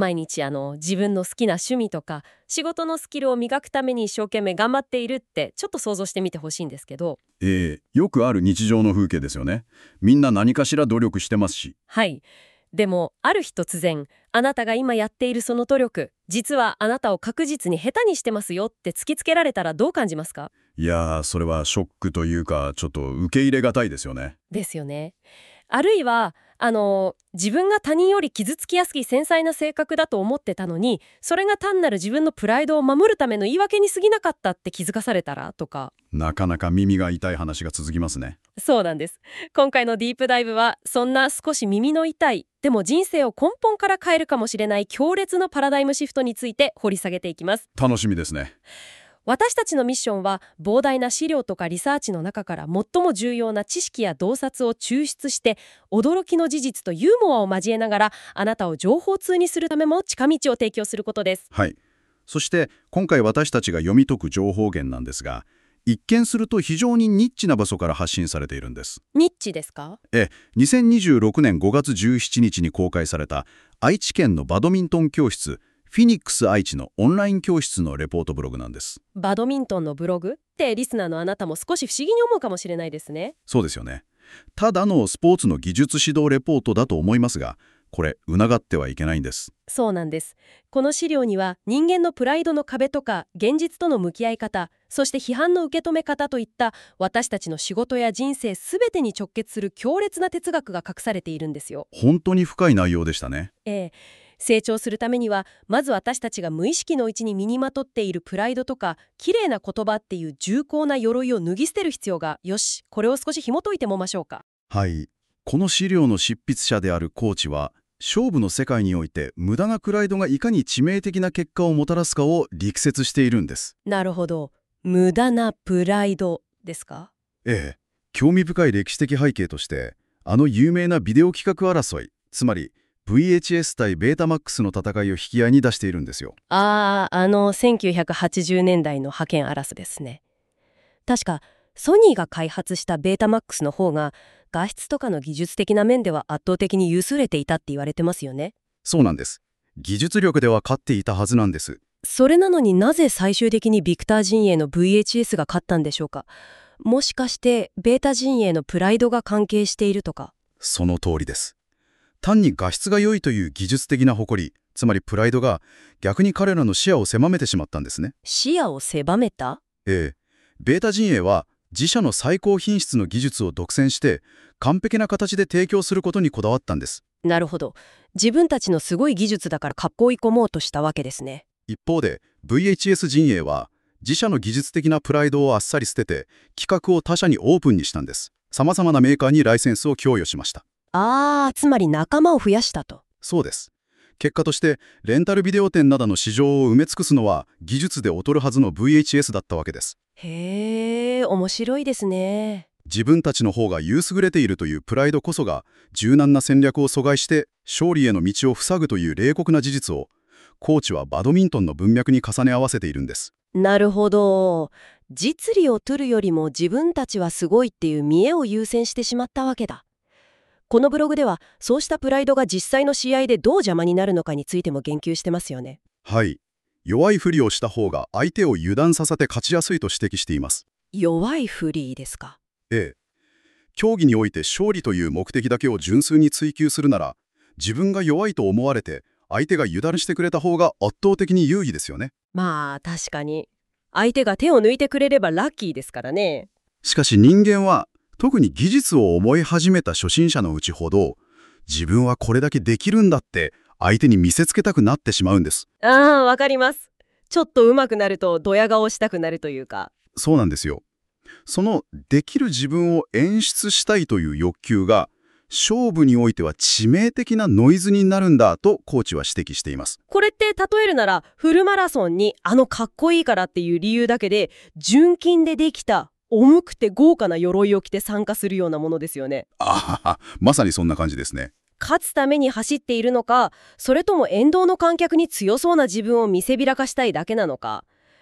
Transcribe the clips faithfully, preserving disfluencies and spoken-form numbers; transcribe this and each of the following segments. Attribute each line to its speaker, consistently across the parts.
Speaker 1: 毎日あの自分の好きな趣味とか仕事のスキルを磨くために一生懸命頑張っているってちょっと想像してみてほしいんですけど。
Speaker 2: えー、よくある日常の風景ですよね。みんな何かしら努力してますし。
Speaker 1: はい。でもある日突然、あなたが今やっているその努力、実はあなたを確実に下手にしてますよって突きつけられたらどう感じますか？
Speaker 2: いやー、それはショックというか、ちょっと受け入れがたいですよね。
Speaker 1: ですよね。あるいはあの自分が他人より傷つきやすい繊細な性格だと思ってたのに、それが単なる自分のプライドを守るための言い訳に過ぎなかったって気づかされたらとか。
Speaker 2: なかなか耳が痛い話が続きますね。
Speaker 1: そうなんです。今回のディープダイブはそんな少し耳の痛い、でも人生を根本から変えるかもしれない強烈のパラダイムシフトについて掘り下げていきます。
Speaker 2: 楽しみですね。
Speaker 1: 私たちのミッションは膨大な資料とかリサーチの中から最も重要な知識や洞察を抽出して驚きの事実とユーモアを交えながらあなたを情報通にするためも近道を提供することです。
Speaker 2: はい。そして今回私たちが読み解く情報源なんですが、一見すると非常にニッチな場所から発信されているんです。
Speaker 1: ニッチですか？
Speaker 2: え、にせんにじゅうろくねんごがつじゅうしちにちに公開された愛知県のバドミントン教室フィニックス愛知のオンライン教室のレポートブログなんです。
Speaker 1: バドミントンのブログってリスナーのあなたも少し不思議に思うかもしれないですね。
Speaker 2: そうですよね。ただのスポーツの技術指導レポートだと思いますが、これ疑ってはいけないんです。
Speaker 1: そうなんです。この資料には人間のプライドの壁とか現実との向き合い方、そして批判の受け止め方といった私たちの仕事や人生すべてに直結する強烈な哲学が隠されているんですよ。
Speaker 2: 本当に深い内容でしたね。
Speaker 1: ええ、成長するためにはまず私たちが無意識のうちに身にまとっているプライドとか綺麗な言葉っていう重厚な鎧を脱ぎ捨てる必要が、よし、これを少し紐解いてみましょうか。
Speaker 2: はい。この資料の執筆者であるコーチは、勝負の世界において無駄なプライドがいかに致命的な結果をもたらすかを力説しているんです。
Speaker 1: なるほど。無駄なプライドですか？
Speaker 2: ええ。興味深い歴史的背景として、あの有名なビデオ企画争い、つまり ブイエイチエス 対ベータマックスの戦いを引き合いに出しているんですよ。
Speaker 1: ああ、あのせんきゅうひゃくはちじゅうねんだいの覇権争いですね。確かソニーが開発したベータマックスの方が画質とかの技術的な面では圧倒的に優れていたって言われてますよね。
Speaker 2: そうなんです。技術力では勝っていたはずなんです。
Speaker 1: それなのになぜ最終的にビクター陣営の ブイエイチエス が勝ったんでしょうか。もしかしてベータ陣営のプライドが関係しているとか。
Speaker 2: その通りです。単に画質が良いという技術的な誇り、つまりプライドが逆に彼らの視野を狭めてしまったんですね。
Speaker 1: 視野を狭めた？
Speaker 2: ええ。ベータ陣営は自社の最高品質の技術を独占して完璧な形で提供することにこだわったんです。
Speaker 1: なるほど。自分たちのすごい技術だから囲い込もうとしたわけですね。
Speaker 2: 一方で ブイエイチエス 陣営は自社の技術的なプライドをあっさり捨てて企画を他社にオープンにしたんです。様々なメーカーにライセンスを供与しました。
Speaker 1: ああ、つまり仲間を増やしたと。
Speaker 2: そうです。結果としてレンタルビデオ店などの市場を埋め尽くすのは技術で劣るはずの ブイエイチエス だったわけです。
Speaker 1: へえ、面白いですね。
Speaker 2: 自分たちの方が優れているというプライドこそが柔軟な戦略を阻害して勝利への道を塞ぐという冷酷な事実をコーチはバドミントンの文脈に重ね合わせているんです。
Speaker 1: なるほど。実利を取るよりも自分たちはすごいっていう見栄を優先してしまったわけだ。このブログではそうしたプライドが実際の試合でどう邪魔になるのかについても言及してますよね。
Speaker 2: はい。弱いふりをした方が相手を油断させて勝ちやすいと指摘しています。
Speaker 1: 弱いフリーですか？
Speaker 2: ええ。競技において勝利という目的だけを純粋に追求するなら、自分が弱いと思われて相手が油断してくれた方が圧倒的に有利ですよね。
Speaker 1: まあ確かに。相手が手を抜いてくれればラッキーですからね。
Speaker 2: しかし人間は特に技術を思い始めた初心者のうちほど、自分はこれだけできるんだって相手に見せつけたくなってしまうんです。
Speaker 1: ああ、わかります。ちょっと上手くなるとドヤ顔したくなるというか。
Speaker 2: そうなんですよ。そのできる自分を演出したいという欲求が勝負においては致命的なノイズになるんだとコーチは指摘しています。
Speaker 1: これって例えるならフルマラソンにあのかっこいいからっていう理由だけで純金でできた重くて豪華な鎧を着て参加するようなものですよね。
Speaker 2: あはは、まさにそんな感じですね。
Speaker 1: 勝つために走っているのか、それとも沿道の観客に強そうな自分を見せびらかしたいだけなのか、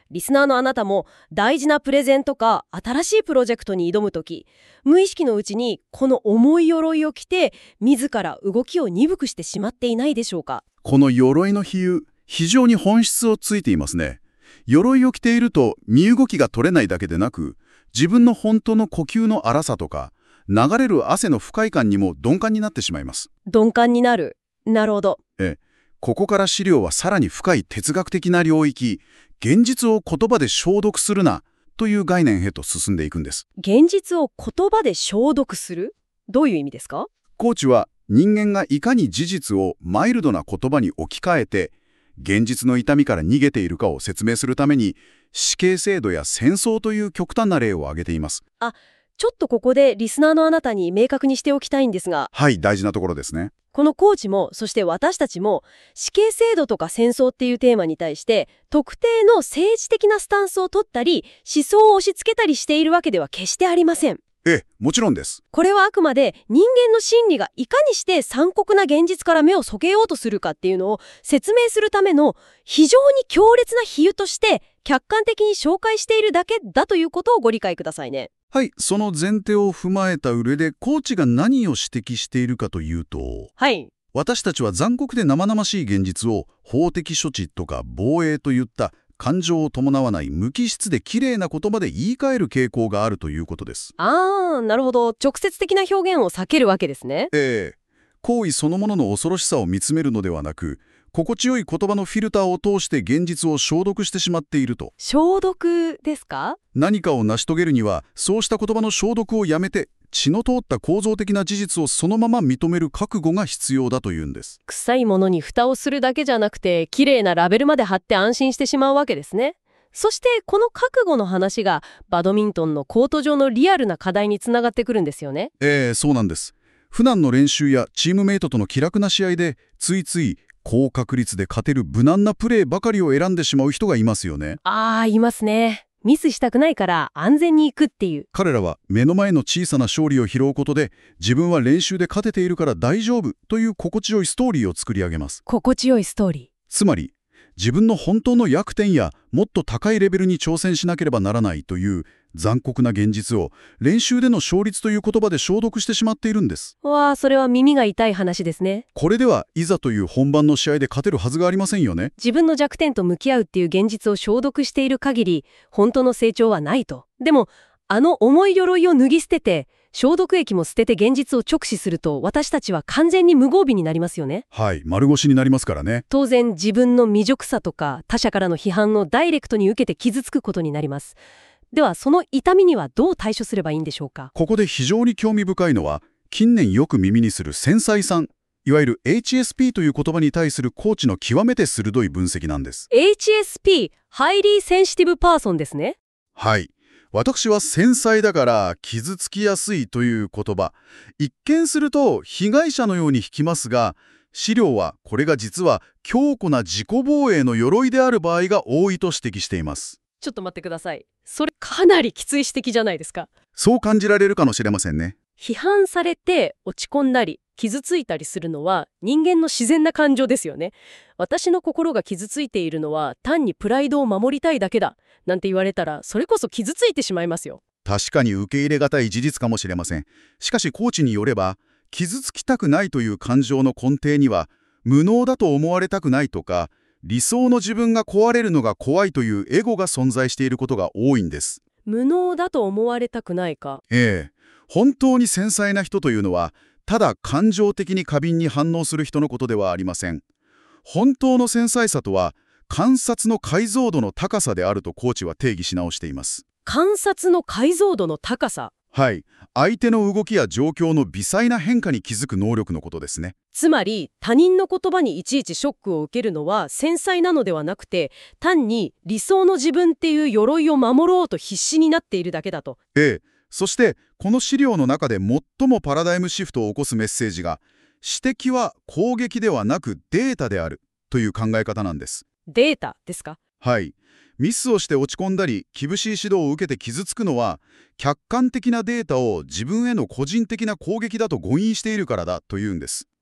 Speaker 1: リスナーのあなたも大事なプレゼンとか新しいプロジェクトに挑むとき、無意識のうちにこの重い鎧を着て自ら動きを鈍くしてしまっていないでしょうか。
Speaker 2: この鎧の比喩、非常に本質をついていますね。鎧を着ていると身動きが取れないだけでなく、自分の本当の呼吸の荒さとか、流れる汗の不快感にも鈍感になってしまいます。
Speaker 1: 鈍感になる。なるほど。
Speaker 2: ええ、ここから資料はさらに深い哲学的な領域、現実を言葉で消毒するなという概念へと進んでいくんです。
Speaker 1: 現実を言葉で消毒する？どういう意味ですか？
Speaker 2: コーチは人間がいかに事実をマイルドな言葉に置き換えて、現実の痛みから逃げているかを説明するために、死刑制度や戦争という極端な例を挙げています。
Speaker 1: あ、ちょっとここでリスナーのあなたに明確にしておきたいんですが、
Speaker 2: はい、大事なところですね。
Speaker 1: このコーチも、そして私たちも、死刑制度とか戦争っていうテーマに対して、特定の政治的なスタンスを取ったり、思想を押し付けたりしているわけでは決してありません。
Speaker 2: ええ、もちろんです。
Speaker 1: これはあくまで人間の心理がいかにして残酷な現実から目を背けようとするかっていうのを説明するための非常に強烈な比喩として客観的に紹介しているだけだということをご理解くださいね。
Speaker 2: はい、その前提を踏まえた上で、コーチが何を指摘しているかというと、
Speaker 1: はい。
Speaker 2: 私たちは残酷で生々しい現実を法的処置とか防衛といった感情を伴わない無機質で綺麗な言葉で言い換える傾向があるということです。
Speaker 1: あー、なるほど。直接的な表現を避けるわけですね。
Speaker 2: ええ、行為そのものの恐ろしさを見つめるのではなく、心地よい言葉のフィルターを通して現実を消毒してしまっていると。
Speaker 1: 消毒ですか？
Speaker 2: 何かを成し遂げるには、そうした言葉の消毒をやめて、血の通った構造的な事実をそのまま認める覚悟が必要だというんです。
Speaker 1: 臭いものに蓋をするだけじゃなくて、綺麗なラベルまで貼って安心してしまうわけですね。そしてこの覚悟の話がバドミントンのコート上のリアルな課題につながってくるんですよね。
Speaker 2: ええ、そうなんです。普段の練習やチームメイトとの気楽な試合で、ついつい高確率で勝てる無難なプレーばかりを選んでしまう人がいますよね。
Speaker 1: あー、いますね。ミスしたくないから安全に行くっていう。
Speaker 2: 彼らは目の前の小さな勝利を拾うことで、自分は練習で勝てているから大丈夫という心地よいストーリーを作り上げます。
Speaker 1: 心地よいストーリー。
Speaker 2: つまり、自分の本当の弱点やもっと高いレベルに挑戦しなければならないという残酷な現実を練習での勝率という言葉で消毒してしまっているんです。
Speaker 1: わあ、それは耳が痛い話ですね。
Speaker 2: これではいざという本番の試合で勝てるはずがありませんよね。
Speaker 1: 自分の弱点と向き合うっていう現実を消毒している限り、本当の成長はないと。でも、あの重い鎧を脱ぎ捨てて、消毒液も捨てて現実を直視すると、私たちは完全に無防備になりますよね。
Speaker 2: はい、丸腰になりますからね。
Speaker 1: 当然、自分の未熟さとか他者からの批判をダイレクトに受けて傷つくことになります。では、その痛みにはどう対処すればいいんでしょうか。
Speaker 2: ここで非常に興味深いのは、近年よく耳にする繊細さん、いわゆる エイチエスピー という言葉に対するコーチの極めて鋭い分析なんです。
Speaker 1: エイチエスピー、ハイリーセンシティブパーソンですね。
Speaker 2: はい。私は繊細だから傷つきやすいという言葉、一見すると被害者のように引きますが、資料はこれが実は強固な自己防衛の鎧である場合が多いと指摘しています。
Speaker 1: ちょっと待ってください。それかなりきつい指摘じゃないですか。
Speaker 2: そう感じられるかもしれませんね。
Speaker 1: 批判されて落ち込んだり傷ついたりするのは人間の自然な感情ですよね。私の心が傷ついているのは単にプライドを守りたいだけだなんて言われたら、それこそ傷ついてしまいますよ。
Speaker 2: 確かに受け入れがたい事実かもしれません。しかしコーチによれば、傷つきたくないという感情の根底には、無能だと思われたくないとか、理想の自分が壊れるのが怖いというエゴが存在していることが多いんです。
Speaker 1: 無能だと思われたくないか。
Speaker 2: ええ。本当に繊細な人というのは、ただ感情的に過敏に反応する人のことではありません。本当の繊細さとは、観察の解像度の高さであるとコーチは定義し直しています。
Speaker 1: 観察の解像度の高さ。
Speaker 2: はい。相手の動きや状況の微細な変化に気づく能力のことですね。
Speaker 1: つまり他人の言葉にいちいちショックを受けるのは繊細なのではなくて、単に理想の自分っていう鎧を守ろうと必死になっているだけだと。
Speaker 2: ええ。そしてこの資料の中で最もパラダイムシフトを起こすメッセージが、指摘は攻撃ではなくデータであるという考え方なんです。
Speaker 1: データですか？
Speaker 2: はい。ミスをして落ち込んだり、厳しい指導を受けて傷つくのは、客観的なデータを自分への個人的な攻撃だと誤認しているからだというんです。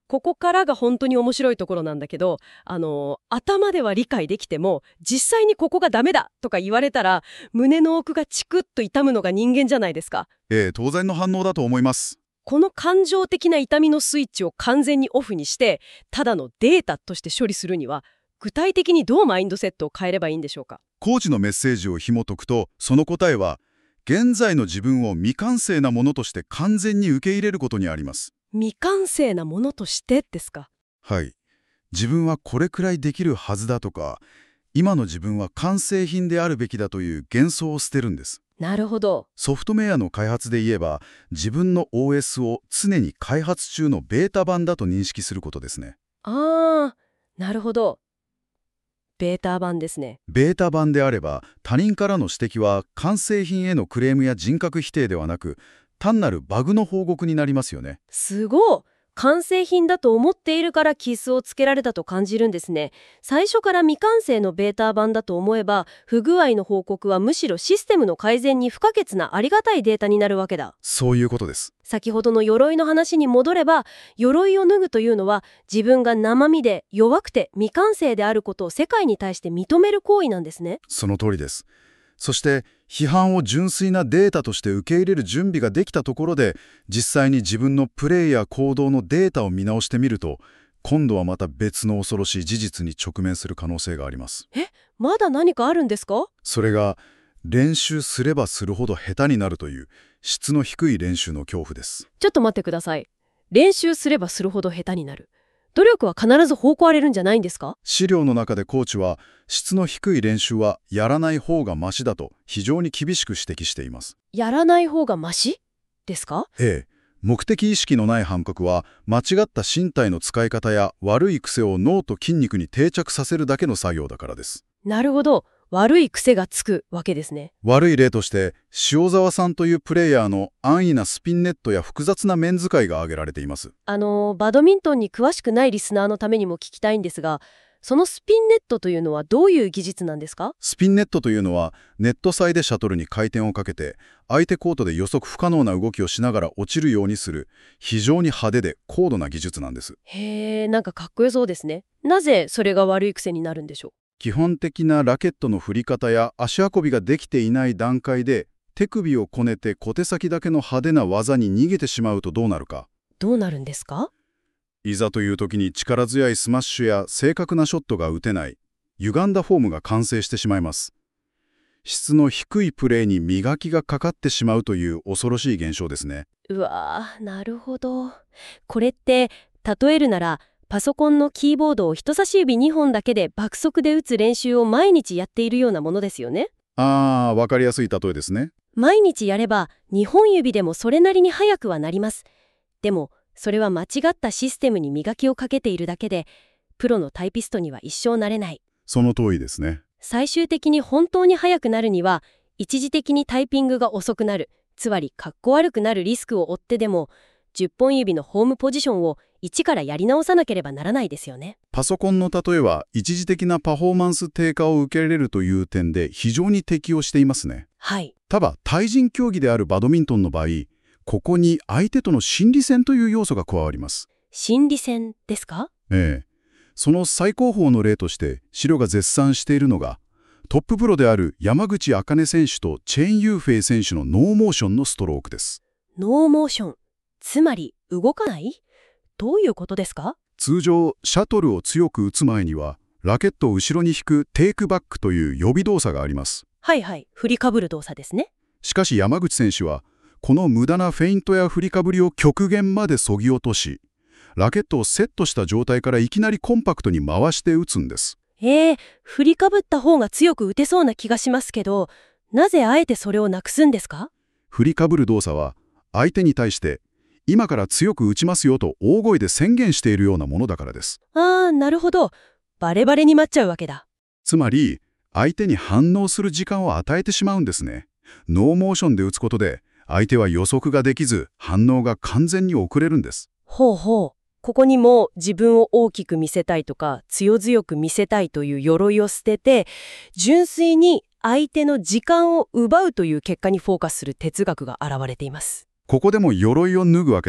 Speaker 1: ここからが本当に面白いところなんだけど、あの頭では理解できても実際にここがダメだとか言われたら胸の奥がチクッと痛むのが人間じゃないですか。
Speaker 2: ええ、当然の反応だと思います。
Speaker 1: この感情的な痛みのスイッチを完全にオフにしてただのデータとして処理するには具体的にどうマインドセットを変えればいいんでしょうか。
Speaker 2: コーチのメッセージを紐解くと、その答えは現在の自分を未完成なものとして完全に受け入れることにあります。
Speaker 1: 未完成なものとしてですか。
Speaker 2: はい。自分はこれくらいできるはずだとか、今の自分は完成品であるべきだという幻想を捨てるんです。
Speaker 1: なるほど。
Speaker 2: ソフトウェアの開発で言えば、自分の オーエス を常に開発中のベータ版だと認識することですね。
Speaker 1: あー、なるほど。ベータ版ですね。
Speaker 2: ベータ版であれば、他人からの指摘は完成品へのクレームや人格否定ではなく、単なるバグの報告になりますよね。
Speaker 1: すごい。完成品だと思っているからキスをつけられたと感じるんですね。最初から未完成のベータ版だと思えば、不具合の報告はむしろシステムの改善に不可欠なありがたいデータになるわけだ。
Speaker 2: そういうことです。
Speaker 1: 先ほどの鎧の話に戻れば、鎧を脱ぐというのは自分が生身で弱くて未完成であることを世界に対して認める行為なんですね。
Speaker 2: その通りです。そして批判を純粋なデータとして受け入れる準備ができたところで、実際に自分のプレイや行動のデータを見直してみると、今度はまた別の恐ろしい事実に直面する可能性があります。
Speaker 1: え、まだ何かあるんですか？
Speaker 2: それが、練習すればするほど下手になるという質の低い練習の恐怖です。
Speaker 1: ちょっと待ってください。練習すればするほど下手になる。努力は必ず報われるんじゃないんですか？
Speaker 2: 資料の中でコーチは、質の低い練習はやらない方がマシだと非常に厳しく指摘しています。
Speaker 1: やらない方がマシですか？
Speaker 2: ええ。目的意識のない反復は、間違った身体の使い方や悪い癖を脳と筋肉に定着させるだけの作業だからです。
Speaker 1: なるほど。悪い癖がつくわけですね。
Speaker 2: 悪い例として、塩沢さんというプレイヤーの安易なスピンネットや複雑な面使いが挙げられています。
Speaker 1: あのバドミントンに詳しくないリスナーのためにも聞きたいんですが、そのスピンネットというのはどういう技術なんですか？
Speaker 2: スピンネットというのは、ネットサイでシャトルに回転をかけて、相手コートで予測不可能な動きをしながら落ちるようにする、非常に派手で高度な技術なんです。
Speaker 1: へー、なんかかっこよそうですね。なぜそれが悪い癖になるんでしょう？
Speaker 2: 基本的なラケットの振り方や足運びができていない段階で、手首をこねて小手先だけの派手な技に逃げてしまうとどうなるか。
Speaker 1: どうなるんですか？
Speaker 2: いざという時に力強いスマッシュや正確なショットが打てない、歪んだフォームが完成してしまいます。質の低いプレーに磨きがかかってしまうという恐ろしい現象ですね。
Speaker 1: うわー、なるほど。これって例えるなら、パソコンのキーボードを人差し指にほんだけで爆速で打つ練習を毎日やっているようなものですよね。
Speaker 2: あー、わかりやすい例えですね。
Speaker 1: 毎日やればにほん指でもそれなりに速くはなります。でもそれは間違ったシステムに磨きをかけているだけで、プロのタイピストには一生なれない。
Speaker 2: その通りですね。
Speaker 1: 最終的に本当に速くなるには、一時的にタイピングが遅くなる、つまりかっこ悪くなるリスクを負ってでも、じゅっぽん指のホームポジションを一からやり直さなければならないですよね。
Speaker 2: パソコンの例えは、一時的なパフォーマンス低下を受け入れるという点で非常に適応していますね。
Speaker 1: はい。
Speaker 2: ただ、対人競技であるバドミントンの場合、ここに相手との心理戦という要素が加わります。
Speaker 1: 心理戦ですか？
Speaker 2: ええ。その最高峰の例として、シロが絶賛しているのが、トッププロである山口茜選手とチェーン・ユーフェイ選手のノーモーションのストロークです。
Speaker 1: ノーモーション。つまり動かない？どういうことですか？
Speaker 2: 通常、シャトルを強く打つ前には、ラケットを後ろに引くテイクバックという予備動作があります。
Speaker 1: はいはい。振りかぶる動作ですね。
Speaker 2: しかし山口選手は、この無駄なフェイントや振りかぶりを極限まで削ぎ落とし、ラケットをセットした状態からいきなりコンパクトに回して打つんです。
Speaker 1: えー、振りかぶった方が強く打てそうな気がしますけど、なぜあえてそれをなくすんですか？
Speaker 2: 振りかぶる動作は、相手に対して、今から強く打ちますよと大声で宣言しているようなものだからです。
Speaker 1: あー、なるほど。バレバレに待っちゃうわけだ。
Speaker 2: つまり、相手に反応する時間を与えてしまうんですね。ノーモーションで打つことで、相手は予測ができず、反応が完全に遅れるんです。
Speaker 1: ほうほう。ここにも自分を大きく見せたいとか、強強く見せたいという鎧を捨てて、純粋に相手の時間を奪うという結果にフォーカスする哲学が現れています。
Speaker 2: ここでも鎧を脱ぐわけだ。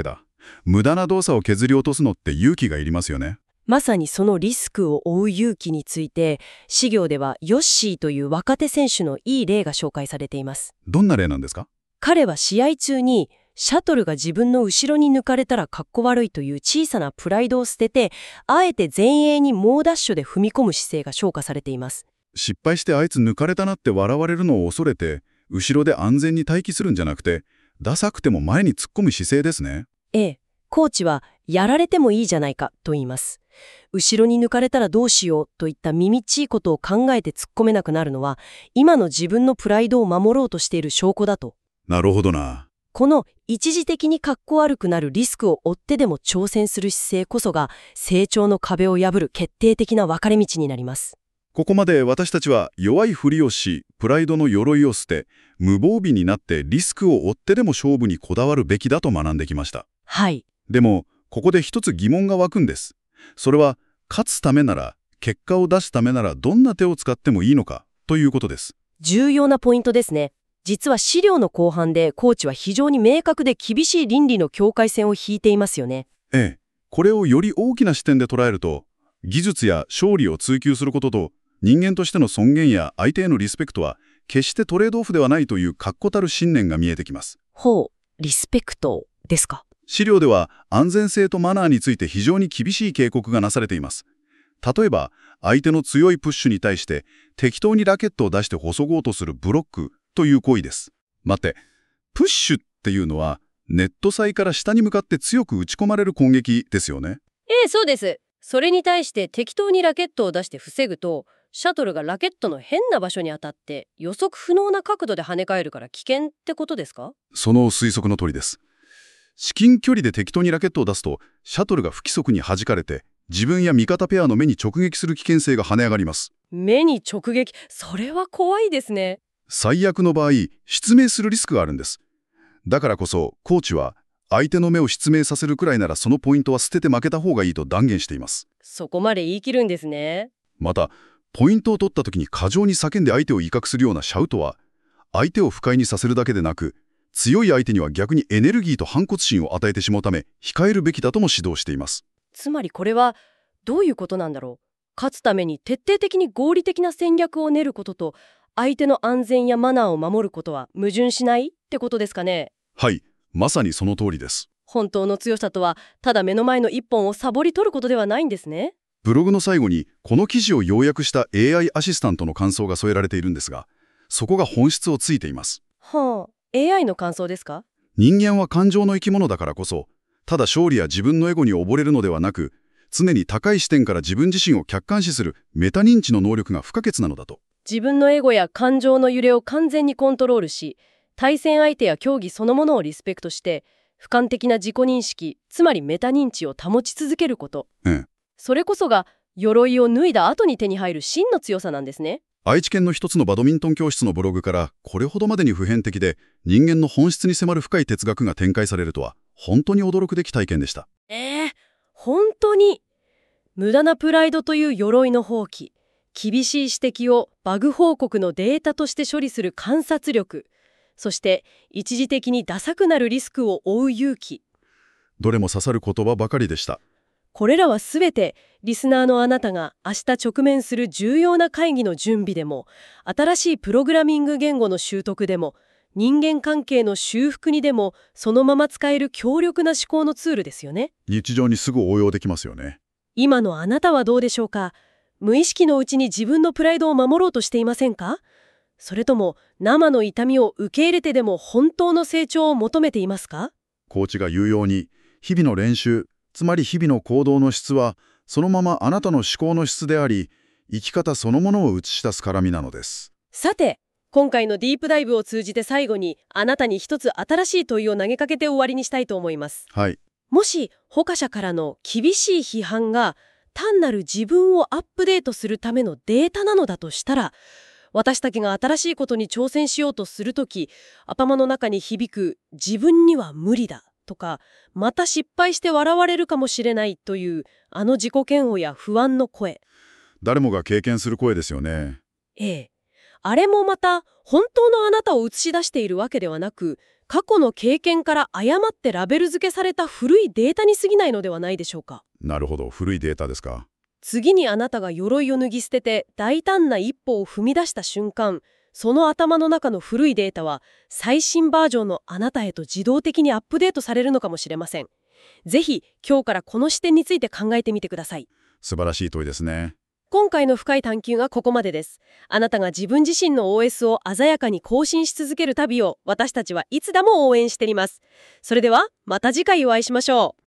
Speaker 2: 無駄な動作を削り落とすのって勇気がいりますよね。
Speaker 1: まさにそのリスクを負う勇気について、資料ではヨッシーという若手選手のいい例が紹介されています。
Speaker 2: どんな例なんですか？
Speaker 1: 彼は試合中に、シャトルが自分の後ろに抜かれたらかっこ悪いという小さなプライドを捨てて、あえて前衛に猛ダッシュで踏み込む姿勢が評価されています。
Speaker 2: 失敗してあいつ抜かれたなって笑われるのを恐れて、後ろで安全に待機するんじゃなくて、ダサくても前に突っ込む姿勢ですね。
Speaker 1: ええ、コーチは、やられてもいいじゃないかと言います。後ろに抜かれたらどうしようといった耳っちいことを考えて突っ込めなくなるのは、今の自分のプライドを守ろうとしている証拠だと。
Speaker 2: なるほどな。
Speaker 1: この一時的にかっこ悪くなるリスクを負ってでも挑戦する姿勢こそが、成長の壁を破る決定的な分かれ道になります。
Speaker 2: ここまで私たちは弱いふりをし、プライドの鎧を捨て、無防備になってリスクを負ってでも勝負にこだわるべきだと学んできました。
Speaker 1: はい。
Speaker 2: でも、ここで一つ疑問が湧くんです。それは、勝つためなら、結果を出すためならどんな手を使ってもいいのかということです。
Speaker 1: 重要なポイントですね。実は資料の後半でコーチは非常に明確で厳しい倫理の境界線を引いていますよね。
Speaker 2: ええ。これをより大きな視点で捉えると、技術や勝利を追求することと、人間としての尊厳や相手へのリスペクトは、決してトレードオフではないという確固たる信念が見えてきます。
Speaker 1: ほう、リスペクトですか。
Speaker 2: 資料では安全性とマナーについて非常に厳しい警告がなされています。例えば、相手の強いプッシュに対して適当にラケットを出して細ごうとするブロックという行為です。待って、プッシュっていうのはネットサイから下に向かって強く打ち込まれる攻撃ですよね。
Speaker 1: ええ、そうです。それに対して適当にラケットを出して防ぐと、シャトルがラケットの変な場所に当たって予測不能な角度で跳ね返るから危険ってことですか？
Speaker 2: その推測の通りです。至近距離で適当にラケットを出すと、シャトルが不規則に弾かれて、自分や味方ペアの目に直撃する危険性が跳ね上がります。
Speaker 1: 目に直撃、それは怖いですね。
Speaker 2: 最悪の場合、失明するリスクがあるんです。だからこそ、コーチは、相手の目を失明させるくらいならそのポイントは捨てて負けた方がいいと断言しています。
Speaker 1: そこまで言い切るんですね。
Speaker 2: また、ポイントを取った時に過剰に叫んで相手を威嚇するようなシャウトは、相手を不快にさせるだけでなく、強い相手には逆にエネルギーと反骨心を与えてしまうため、控えるべきだとも指導しています。
Speaker 1: つまりこれはどういうことなんだろう。勝つために徹底的に合理的な戦略を練ることと、相手の安全やマナーを守ることは矛盾しないってことですかね。
Speaker 2: はい、まさにその通りです。
Speaker 1: 本当の強さとは、ただ目の前の一本をサボり取ることではないんですね。
Speaker 2: ブログの最後に、この記事を要約した エーアイ アシスタントの感想が添えられているんですが、そこが本質をついています。
Speaker 1: はあ、エーアイ の感想ですか？
Speaker 2: 人間は感情の生き物だからこそ、ただ勝利や自分のエゴに溺れるのではなく、常に高い視点から自分自身を客観視するメタ認知の能力が不可欠なのだと。
Speaker 1: 自分のエゴや感情の揺れを完全にコントロールし、対戦相手や競技そのものをリスペクトして、俯瞰的な自己認識、つまりメタ認知を保ち続けること。
Speaker 2: ええ、
Speaker 1: それこそが鎧を脱いだ後に手に入る真の強さなんですね。
Speaker 2: 愛知県の一つのバドミントン教室のブログからこれほどまでに普遍的で人間の本質に迫る深い哲学が展開されるとは本当に驚くべき体験でした。
Speaker 1: えー、本当に無駄なプライドという鎧の放棄、厳しい指摘をバグ報告のデータとして処理する観察力、そして一時的にダサくなるリスクを負う勇気。
Speaker 2: どれも刺さる言葉ばかりでした。
Speaker 1: これらはすべてリスナーのあなたが明日直面する重要な会議の準備でも、新しいプログラミング言語の習得でも、人間関係の修復にでもそのまま使える強力な思考のツールですよね。
Speaker 2: 日常にすぐ応用できますよね。
Speaker 1: 今のあなたはどうでしょうか。無意識のうちに自分のプライドを守ろうとしていませんか？それとも生の痛みを受け入れてでも本当の成長を求めていますか？
Speaker 2: コーチが言うように、日々の練習、つまり日々の行動の質は、そのままあなたの思考の質であり、生き方そのものを映し出す絡みなのです。
Speaker 1: さて、今回のディープダイブを通じて最後にあなたに一つ新しい問いを投げかけて終わりにしたいと思います。
Speaker 2: はい。
Speaker 1: もし他者からの厳しい批判が単なる自分をアップデートするためのデータなのだとしたら、私たちが新しいことに挑戦しようとするとき、頭の中に響く自分には無理だとか、また失敗して笑われるかもしれないというあの自己嫌悪や不安の声。
Speaker 2: 誰もが経験する声ですよね。
Speaker 1: ええ。あれもまた本当のあなたを映し出しているわけではなく、 過去の経験から誤ってラベル付けされた古いデータに過ぎないのではないでしょうか。
Speaker 2: なるほど、古いデータですか。
Speaker 1: 次にあなたが鎧を脱ぎ捨てて大胆な一歩を踏み出した瞬間、その頭の中の古いデータは最新バージョンのあなたへと自動的にアップデートされるのかもしれません。ぜひ今日からこの視点について考えてみてください。
Speaker 2: 素晴らしい問いですね。
Speaker 1: 今回の深い探求がここまでです。あなたが自分自身の オーエス を鮮やかに更新し続ける旅を私たちはいつでも応援しています。それではまた次回お会いしましょう。